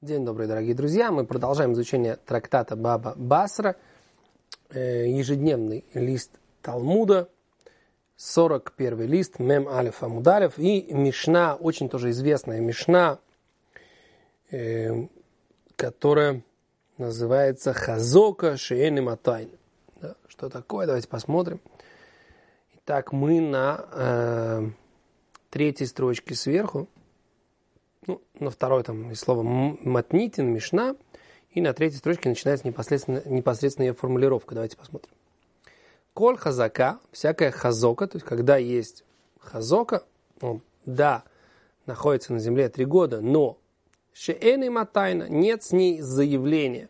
День добрый, дорогие друзья. Мы продолжаем изучение трактата Баба Басра, ежедневный лист Талмуда, 41 лист, Мем Алеф Амуд Алеф, и Мишна, очень тоже известная Мишна, которая называется Хазока Шеэн Матайн. Да, что такое? Давайте посмотрим. Итак, мы на третьей строчке сверху. На второй там есть слово матнитин, мишна, и на третьей строчке начинается непосредственно ее формулировка. Давайте посмотрим. Коль хазака, всякая хазока, то есть когда есть хазока, да, находится на земле 3 года, но шеэн и матайна, нет с ней заявления.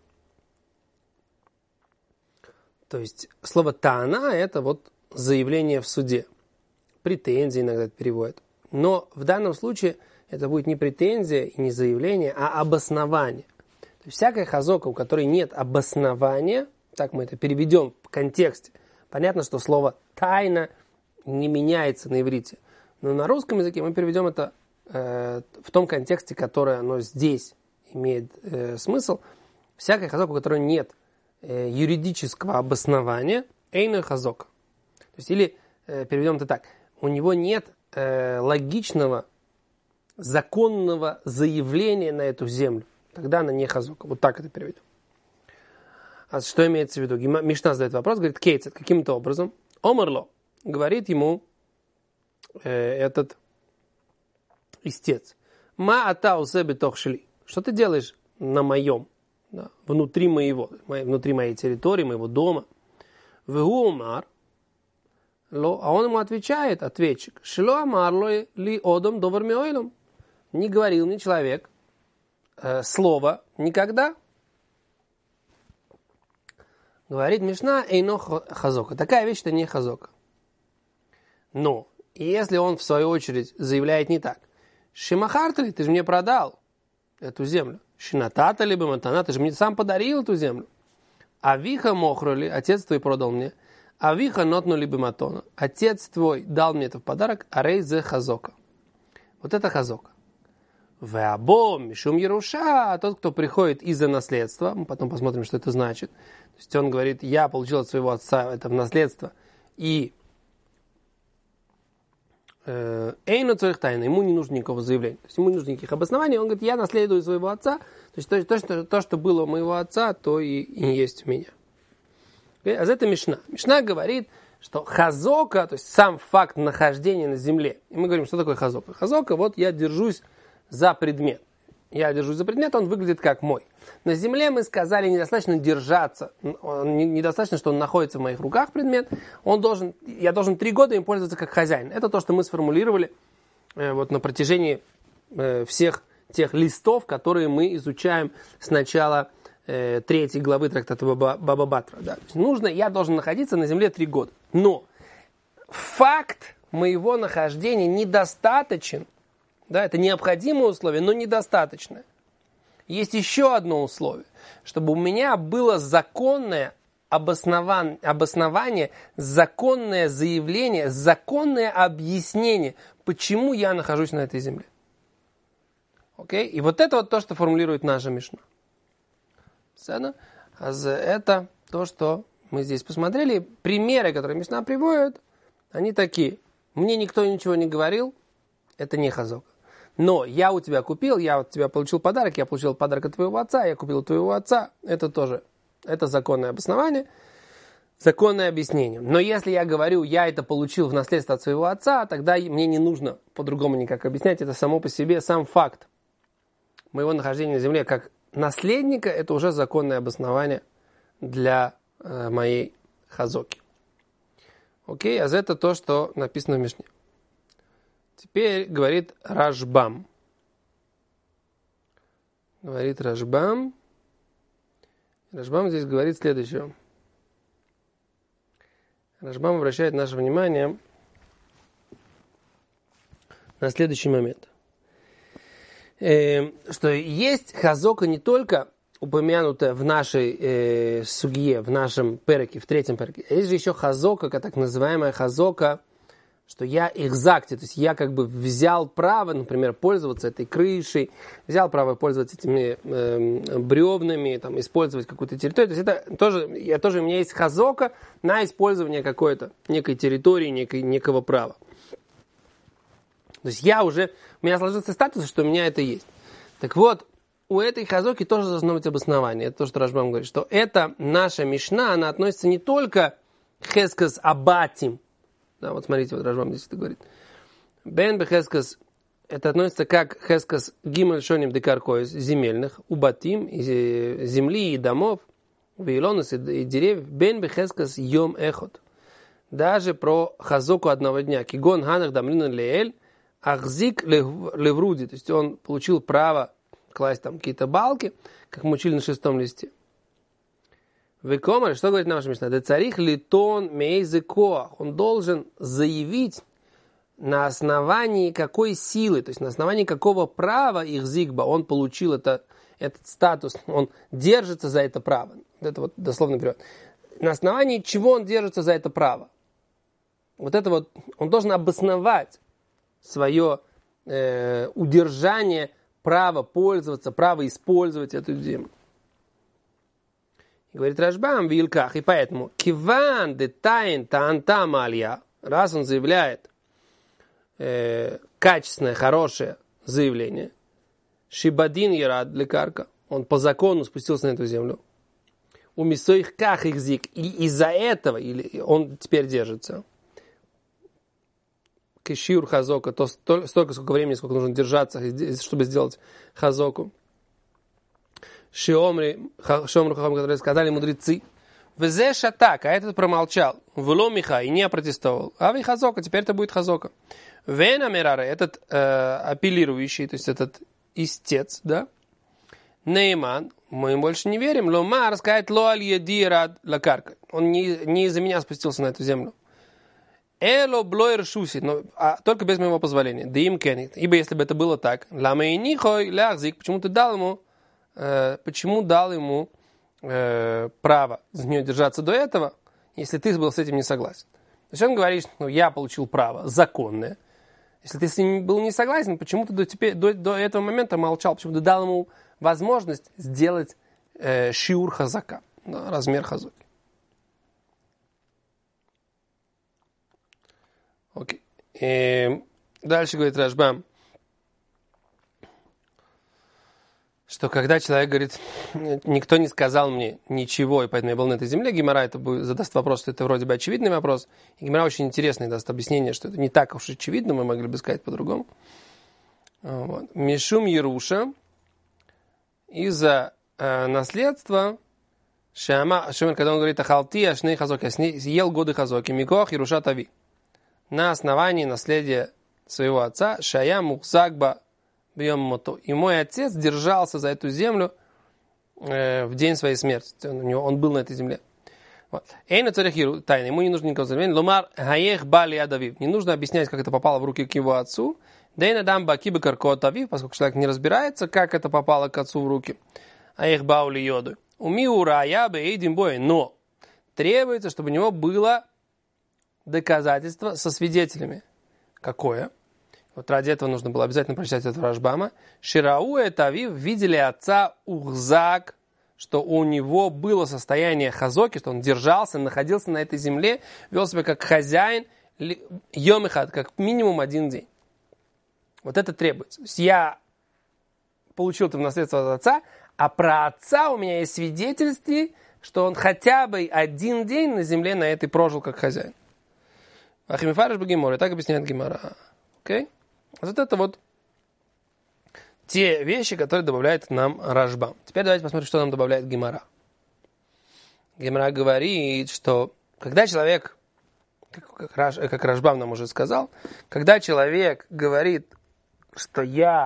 То есть слово таана это вот заявление в суде. Претензии иногда это переводят. Но в данном случае это будет не претензия и не заявление, а обоснование. То есть всякая хазока, у которой нет обоснования, так мы это переведем в контексте. Понятно, что слово тайна не меняется на иврите. Но на русском языке мы переведем это в том контексте, который оно здесь имеет смысл. Всякая хазока, у которой нет юридического обоснования, эйной хазока. То есть, или переведем это так, у него нет логичного законного заявления на эту землю. Тогда она не хазока. Вот так это переведем. А что имеется в виду? Мишна задает вопрос, говорит, кейцет, каким-то образом. Омарло, говорит ему этот истец. Ма ата усебе тохшли. Что ты делаешь на моем, да, внутри моей территории, моего дома? Вегу умар. А он ему отвечает, ответчик, шло амарло ли одом довар миойлом. Не говорил мне человек слово никогда. Говорит Мишна, эйно хазока. Такая вещь-то не хазока. Но, если он в свою очередь заявляет не так. Шимахартали, ты же мне продал эту землю. Шинатата либо матана, ты же мне сам подарил эту землю. Авиха мохроли, отец твой продал мне. Авиха нотну либо матона. Отец твой дал мне это в подарок, а рей зе хазока. Вот это хазока. Веабо мишум еруша, тот, кто приходит из-за наследства, мы потом посмотрим, что это значит. То есть он говорит, я получил от своего отца это в наследство, и эйну цорих тайна, ему не нужно никакого заявления, то есть ему не нужно никаких обоснований, он говорит, я наследую своего отца, то есть то, что было у моего отца, то и есть у меня. А это Мишна. Мишна говорит, что хазока, то есть сам факт нахождения на земле, и мы говорим, что такое хазока? Хазока, вот я держусь за предмет. Я держусь за предмет, он выглядит как мой. На земле мы сказали, недостаточно держаться. Недостаточно, что он находится в моих руках, предмет. Я должен 3 года им пользоваться как хозяин. Это то, что мы сформулировали вот на протяжении всех тех листов, которые мы изучаем с начала 3 главы трактата Баба Батра. Да. Я должен находиться на земле 3 года. Но факт моего нахождения недостаточен. Да, это необходимое условие, но недостаточное. Есть еще одно условие, чтобы у меня было законное обоснование, законное заявление, законное объяснение, почему я нахожусь на этой земле. Окей? И вот это вот то, что формулирует наша Мишна. Это то, что мы здесь посмотрели. Примеры, которые Мишна приводит, они такие. Мне никто ничего не говорил, это не хазока. Но я у тебя купил, я от тебя получил подарок, я получил подарок от твоего отца, я купил у твоего отца. Это тоже, это законное обоснование, законное объяснение. Но если я говорю, я это получил в наследство от своего отца, тогда мне не нужно по-другому никак объяснять. Это само по себе, сам факт моего нахождения на земле как наследника, это уже законное обоснование для моей хазоки. Окей, а это то, что написано в Мишне. Теперь говорит Рашбам. Говорит Рашбам. Рашбам здесь говорит следующее. Рашбам обращает наше внимание на следующий момент. Что есть хазока не только упомянутая в нашей сугье, в нашем переке, в 3 переке. Есть же еще хазока, так называемая хазока что я экзакте, то есть я как бы взял право, например, пользоваться этой крышей, взял право пользоваться этими бревнами, там, использовать какую-то территорию. То есть это тоже, у меня есть хазока на использование какой-то некой территории, некого права. То есть у меня сложился статус, что у меня это есть. Так вот, у этой хазоки тоже должно быть обоснование. Это то, что Рашбам говорит, что это наша мишна, она относится не только к хескас абатим. Да, вот смотрите, вот Рашбам здесь это говорит. Бен бехескас, это относится как хескас гимель шоним декаркоис, земельных, убатим, земли и домов, вейлонус и деревьев. Бен бехескас йом эхот. Даже про хазоку одного дня. Кигон ханах дамлинан леэль, ахзик левруди. То есть он получил право класть там какие-то балки, как мы учили на 6 листе. Векомар, что говорит наша мишна? Да царих литон мейзе коах. Он должен заявить, на основании какой силы, то есть на основании какого права их зигба он получил этот статус, он держится за это право. Это вот дословный перевод. На основании чего он держится за это право? Вот это вот, он должен обосновать свое удержание права пользоваться, право использовать эту землю. И говорит Рашбам в Илках, и поэтому киван детайн таанта малья, раз он заявляет качественное, хорошее заявление, шибадин ярад лекарка, он по закону спустился на эту землю, у мисоих ках их зик, и из-за этого или он теперь держится. Кешиур хазока, то столько, сколько времени, сколько нужно держаться, чтобы сделать хазоку. Шиомру хахам, которые сказали мудрецы. Везе шатак, а этот промолчал. Вло миха и не протестовал. А вы хазока, теперь это будет хазока. Вена мерара, этот апеллирующий, то есть этот истец, да? Нейман, мы им больше не верим. Ломар сказать ло аль еди рад лакарка. Он не из-за меня спустился на эту землю. Эло блойр шуси, но только без моего позволения. Да им кенит. Ибо если бы это было так, лама и нихой ляхзик, почему ты дал ему право за нее держаться до этого, если ты был с этим не согласен. То есть он говорит, я получил право законное. Если ты с ним был не согласен, почему ты до этого момента молчал, почему ты дал ему возможность сделать шиур хазака, размер хазоки. Окей. Дальше говорит Рашбам, что когда человек говорит, никто не сказал мне ничего, и поэтому я был на этой земле, Гемара задаст вопрос, что это вроде бы очевидный вопрос, и Гемара очень интересный, даст объяснение, что это не так уж очевидно, мы могли бы сказать по-другому. Вот. Мишум Еруша, из-за наследства, Шумер, когда он говорит «Ахалти, ашней хазоки», съел годы хазоки, микох Еруша тави, на основании наследия своего отца, Шая Мухзагба бьем мото. И мой отец держался за эту землю в день своей смерти. Он был на этой земле. Эйна царихиру тайна. Ему не нужно никакого заявления. Ломар хаех бали адавив. Не нужно объяснять, как это попало в руки к его отцу. Дейна дам бакибы каркот авив, поскольку человек не разбирается, как это попало к отцу в руки. Аех баули йоду. Умиура я бы эйдим бой. Но требуется, чтобы у него было доказательство со свидетелями. Какое? Вот ради этого нужно было обязательно прочитать это Рашбама. Ширау и Тавив видели отца Ухзак, что у него было состояние хазоки, что он держался, находился на этой земле, вел себя как хозяин, йомихат, как минимум один день. Вот это требуется. То есть я получил это в наследство от отца, а про отца у меня есть свидетельство, что он хотя бы один день на земле на этой прожил как хозяин. Ахимифариш бегемор, так объясняет Гемара. Окей? Вот это вот те вещи, которые добавляет нам Рашбам. Теперь давайте посмотрим, что нам добавляет Гемара. Гемара говорит, что когда человек, как Рашбам нам уже сказал, когда человек говорит, что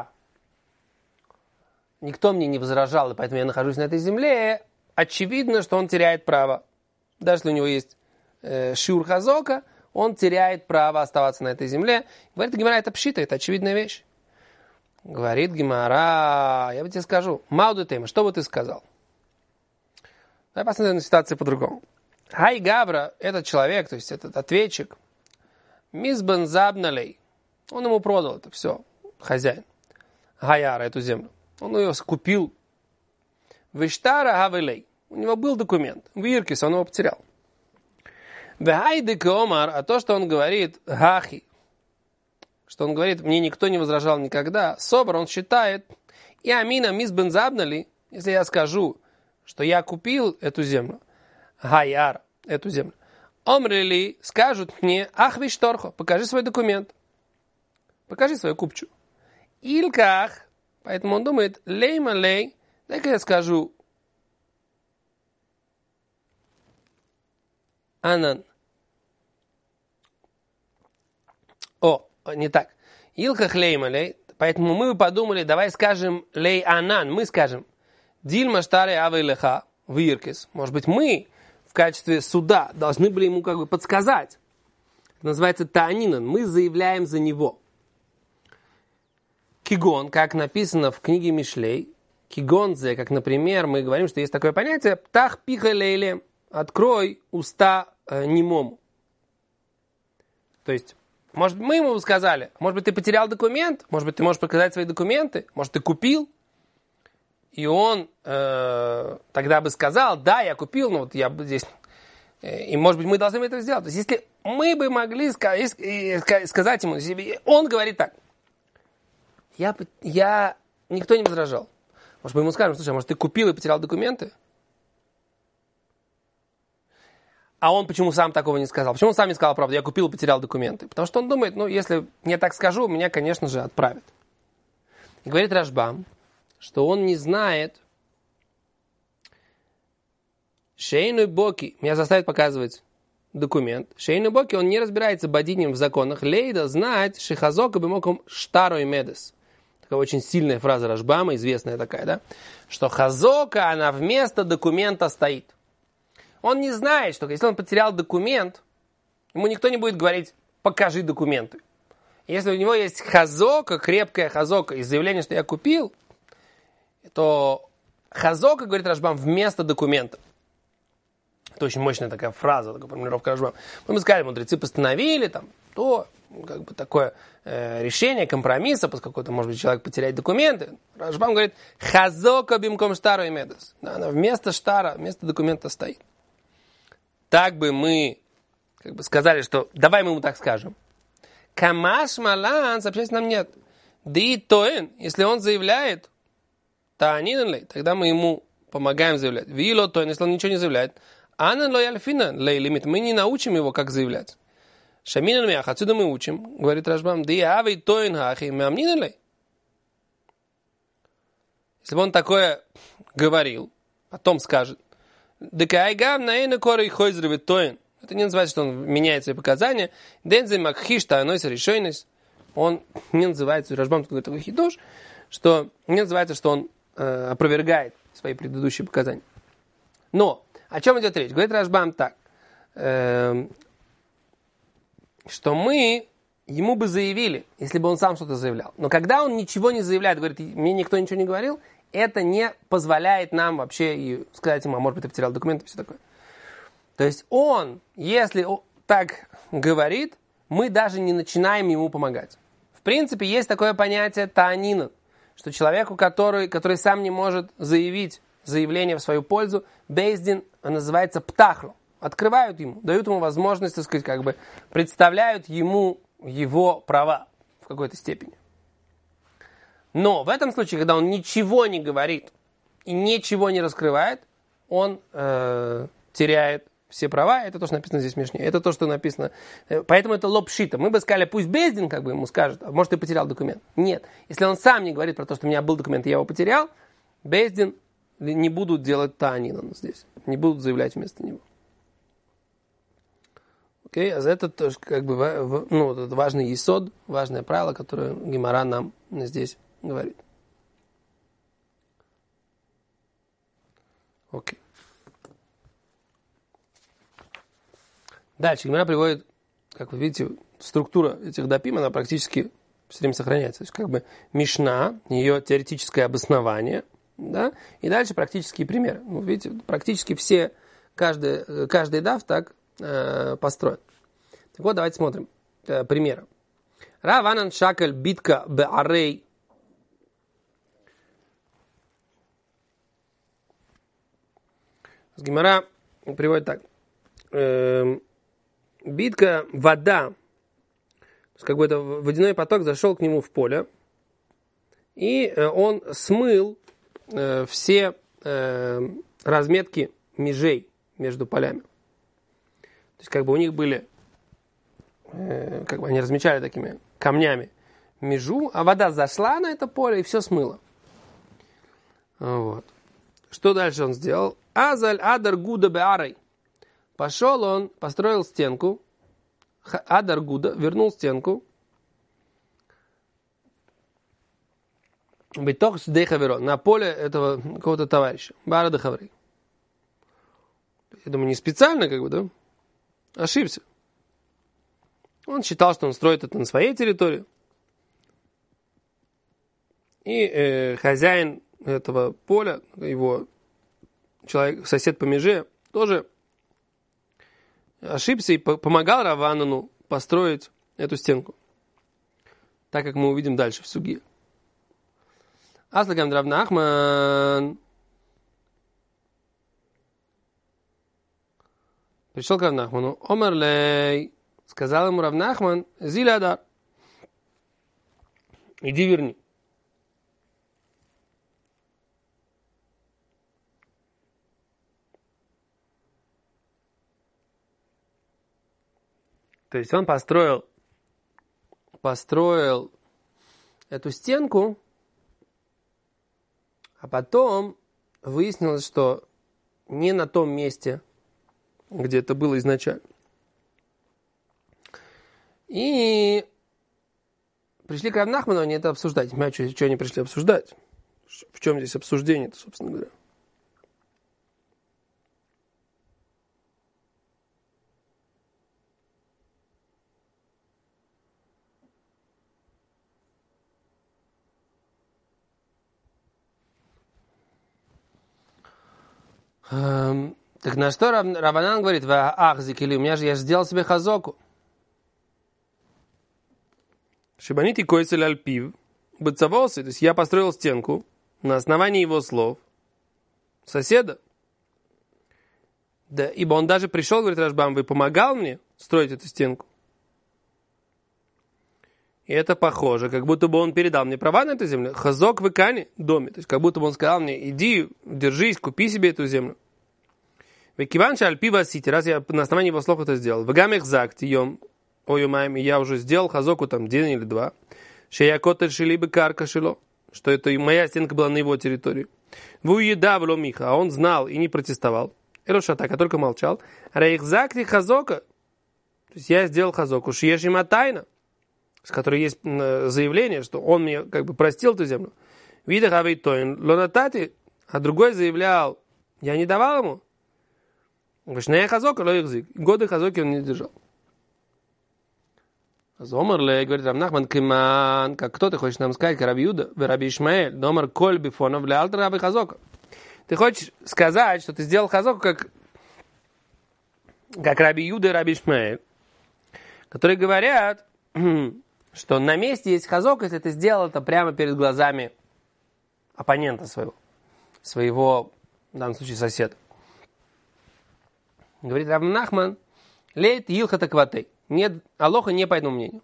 никто мне не возражал, и поэтому я нахожусь на этой земле, очевидно, что он теряет право. Даже если у него есть шиур хазока, он теряет право оставаться на этой земле. Говорит Гемара, это пшита, это очевидная вещь. Говорит Гемара, я бы тебе скажу, мауду тема, что бы ты сказал? Давай посмотрим на ситуацию по-другому. Хай Габра, этот человек, то есть этот ответчик, мизбен забналей. Он ему продал это все, хозяин. Гаяра, эту землю. Он ее купил. Виштара гавелей. У него был документ. Виркис, он его потерял. Вехайдек омар, а то, что он говорит, гахи, что он говорит, мне никто не возражал никогда. Собор, он считает, и амина мизбен забнали, если я скажу, что я купил эту землю, гаяр, эту землю, омрили, скажут мне, ах вишторхо, покажи свой документ, покажи свою купчу. Ильках, поэтому он думает, лейма лей, дай-ка я скажу, анан. Не так. Илках лейма лей, поэтому мы подумали, давай скажем лей анан, мы скажем, дильма штаре авейлеха виркис. Может быть, мы в качестве суда должны были ему как бы подсказать. Это называется таанинан, мы заявляем за него. Кигон, как написано в книге Мишлей, кигонзе, как, например, мы говорим, что есть такое понятие, птах пиха лейле, открой уста немому. То есть, может, мы ему сказали, может быть, ты потерял документ, может быть, ты можешь показать свои документы, может, ты купил, и он тогда бы сказал, да, я купил, но вот я здесь, и, может быть, мы должны это сделать. То есть, если мы бы могли сказать ему, он говорит так, никто не возражал. Может, мы ему скажем, слушай, может, ты купил и потерял документы? А он почему сам такого не сказал? Почему он сам не сказал правду? Я купил и потерял документы. Потому что он думает, если я так скажу, меня, конечно же, отправят. И говорит Рашбам, что он не знает, Шейну Боки, меня заставит показывать документ. Шейну Боки, он не разбирается бадинем в законах. Лейда знать, шихазока бимоком штарой медес. Такая очень сильная фраза Рашбама, известная такая, да? Что хазока, она вместо документа стоит. Он не знает, что если он потерял документ, ему никто не будет говорить, покажи документы. Если у него есть хазока, крепкая хазока, и заявление, что я купил, то хазока, говорит Рашбам, вместо документа. Это очень мощная такая фраза, такая формулировка Рашбам. Мы сказали, мудрецы постановили, то как бы такое решение компромисса, поскольку может быть человек потерять документы. Рашбам говорит, хазока бимком штару и медас. Она вместо штара, вместо документа стоит. Так бы мы как бы сказали, что давай мы ему так скажем. Камаш малан, сообщается нам нет. Ди тоэн, если он заявляет, таанинлей, тогда мы ему помогаем заявлять. Вило тоэн, если он ничего не заявляет. Анан лой альфина лей лимит, мы не научим его, как заявлять. Шаминан мях, отсюда мы учим, говорит Рашбам, ди авей тоэн хахи мямнинлей. Если бы он такое говорил, потом скажет, это не называется, что он меняет свои показания. Он не называется, Рашбам говорит такой хидуш, что не называется, что он опровергает свои предыдущие показания. Но о чем идет речь? Говорит Рашбам так, что мы ему бы заявили, если бы он сам что-то заявлял. Но когда он ничего не заявляет, говорит, мне никто ничего не говорил, это не позволяет нам вообще и сказать ему, а может быть, ты потерял документы и все такое. То есть он, если так говорит, мы даже не начинаем ему помогать. В принципе, есть такое понятие таанина, что человеку, который сам не может заявить заявление в свою пользу, бейздин называется птахло. Открывают ему, дают ему возможность, так сказать, как бы представляют ему его права в какой-то степени. Но в этом случае, когда он ничего не говорит и ничего не раскрывает, он теряет все права. Это то, что написано здесь в Мишне. Это то, что написано. Поэтому это лопшита. Мы бы сказали, пусть Бейздин как бы ему скажет, а может, ты потерял документ. Нет. Если он сам не говорит про то, что у меня был документ, и я его потерял, Бейздин не будут делать таанин здесь. Не будут заявлять вместо него. Окей? А это тоже как бы это важный есод, важное правило, которое Гемара нам здесь говорит. Окей. Дальше Гемара приводит, как вы видите, структура этих дапим, она практически все время сохраняется. То есть как бы Мишна, ее теоретическое обоснование, да, и дальше практические примеры. Ну, видите, практически каждый даф так построен. Так вот, давайте смотрим. примера. Раванан шакаль битка беарей. Гемара приводит так. Битка, вода, то есть какой-то водяной поток зашел к нему в поле, и он смыл все разметки межей между полями. То есть как бы у них были, как бы они размечали такими камнями межу, а вода зашла на это поле и все смыло. Вот. Что дальше он сделал? Азаль адар гуда беарой. Пошел он, построил стенку. Адар гуда, вернул стенку. Битох сдейхаверо, на поле этого какого-то товарища. Бара дехаврей. Я думаю, не специально, как бы, да? Ошибся. Он считал, что он строит это на своей территории. И хозяин этого поля, его человек, сосед по меже, тоже ошибся и помогал Раванану построить эту стенку. Так как мы увидим дальше в суге. Аслагам Рав Нахман. Пришел к Рав Нахману. Омарлей. Сказал ему Рав Нахман. Зилядар. Иди верни. То есть он построил эту стенку, а потом выяснилось, что не на том месте, где это было изначально. И пришли к Рав Нахману, они это обсуждать. Не знаю, что они пришли обсуждать. В чем здесь обсуждение-то, собственно говоря. Так на что Раванан говорит, ах, зикили, я же сделал себе хазоку. Шибанити койцель альпив, быцавосы, то есть я построил стенку на основании его слов соседа. Да, ибо он даже пришел, говорит Рашбам, вы помогал мне строить эту стенку. И это похоже, как будто бы он передал мне права на эту землю. Хазок в Икане, доме. То есть, как будто бы он сказал мне, иди, держись, купи себе эту землю. Векиванша альпива сити, раз я на основании его слов это сделал. Вагамех закти, йом, ойомаем, и я уже сделал хазоку там день или два. Шеякотель шилибы карка шило, что это и моя стенка была на его территории. Вуеда вло миха, а он знал и не протестовал. Эрошатака только молчал. Рейх закти хазока, то есть я сделал хазоку. Шиешима тайна, с которой есть заявление, что он мне как бы простил эту землю. Видах авейтоин лонатати, а другой заявлял, я не давал ему. Вышная хазока, лоихзик. Годы хазоки он не держал. Зомерле, говорит Рав Нахман, киман, как кто ты хочешь нам сказать, Раби Юда, Раби Ишмаэль, домар коль бифонов для алтера Раби Хазока. Ты хочешь сказать, что ты сделал хазоку, как Раби Юда и Раби Ишмаэль, которые говорят, что на месте есть хазок, если ты сделал это прямо перед глазами оппонента своего, в данном случае, соседа. Говорит Рав Нахман, лейт илхата кватей. Нет, алоха не по этому мнению.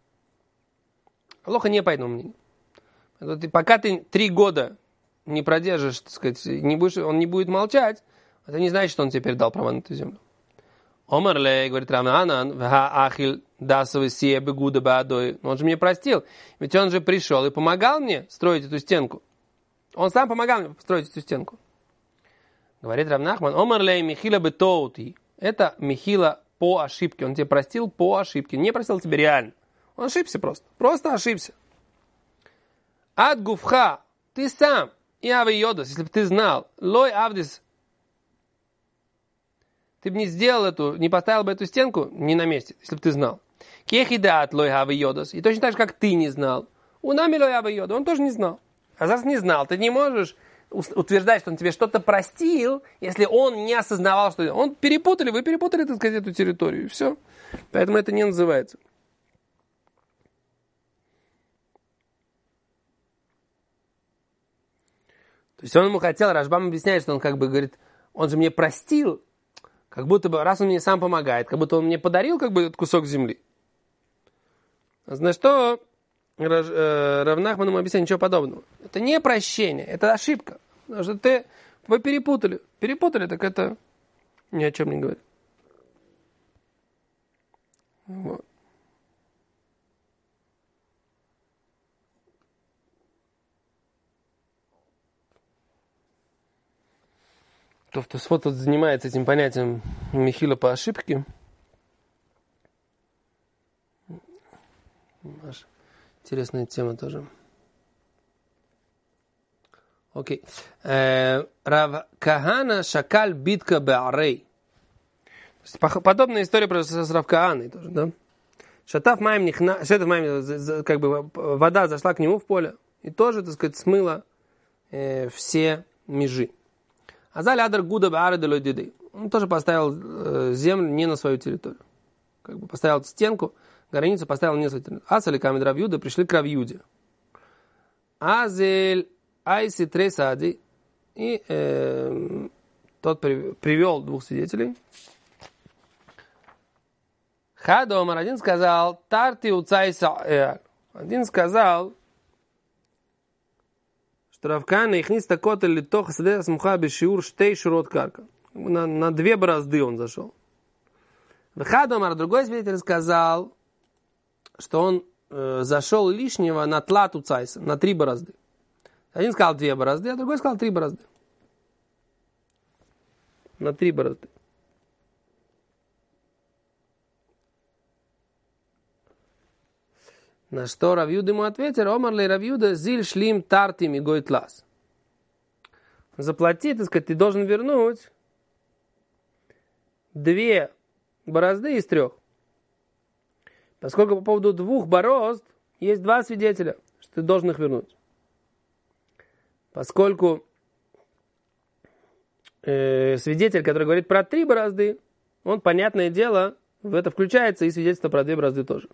Алоха не по этому мнению. Пока ты 3 года не продержишь, так сказать, он не будет молчать, это не значит, что он тебе передал права на эту землю. Омарле, говорит Рав Нахман, ахил дасовый сие бегуда баадой. Он же мне простил. Ведь он же пришел и помогал мне строить эту стенку. Он сам помогал мне строить эту стенку. Говорит Рав Нахман, омарле михила бетоути. Это михила по ошибке. Он тебе простил по ошибке. Не простил тебе реально. Он ошибся просто. Просто ошибся. Ад гуфха. Ты сам. И авы йодас. Если бы ты знал. Лой авдис. Ты бы не сделал не поставил бы эту стенку не на месте, если бы ты знал. Кехидат лой авы йодас. И точно так же, как ты не знал. У нами лой авы йода. Он тоже не знал. А раз не знал, ты не можешь утверждать, что он тебе что-то простил, если он не осознавал, что... Вы перепутали, так сказать, эту территорию, и все. Поэтому это не называется. То есть он ему хотел, Рашбам объясняет, что он как бы говорит, он же мне простил, как будто бы, раз он мне сам помогает, как будто он мне подарил как бы этот кусок земли. Значит, что Рав Нахман ему объясняет, ничего подобного. Это не прощение, это ошибка. Потому что вы перепутали. Перепутали, так это ни о чем не говорит. Вот. Тосфот тут занимается этим понятием Михила по ошибке. Интересная тема тоже. Окей. Рав Кахана шакаль битка бе'арей. Подобная история с Рав Кааной тоже, да? Шатав маем как бы вода зашла к нему в поле и тоже, так сказать, смыла все межи. Азаль адар гуда бе'ары делой диды. Он тоже поставил землю не на свою территорию. Как бы поставил стенку, границу поставил не на свою территорию. Асали камед Рав Юда пришли к Рав Юде. Азель айси тресади. И тот привел двух свидетелей. Хадомар, один сказал, тарти уцайса. Один сказал, что Рав Каана их ниста котель литох садеса смуха бешиур штей шурот карка. На 2 борозды он зашел. Хадомар, другой свидетель, сказал, что он зашел лишнего на тлат уцайса, на 3 борозды. Один сказал 2 борозды, а другой сказал 3 борозды. На 3 борозды. На что Рав Юда ему ответил, Омар лей Рав Юда, зиль шлим тарти мигой тлас. Заплати, так сказать, ты должен вернуть 2 борозды из 3. Поскольку по поводу 2 борозд есть 2 свидетеля, что ты должен их вернуть. Поскольку свидетель, который говорит про 3 борозды, он, понятное дело, в это включается и свидетельство про 2 борозды тоже.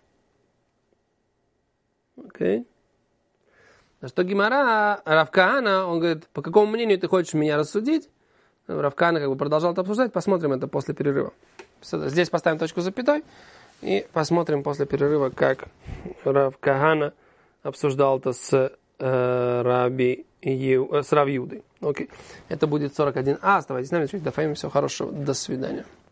Окей. На что Гемара, Рав Каана, он говорит, по какому мнению ты хочешь меня рассудить? Рав Каана как бы продолжал это обсуждать, посмотрим это после перерыва. Здесь поставим точку запятой и посмотрим после перерыва, как Рав Каана обсуждал это с Рав Юдой. Окей. Это будет 41. Оставайтесь с нами, всего хорошего, до свидания.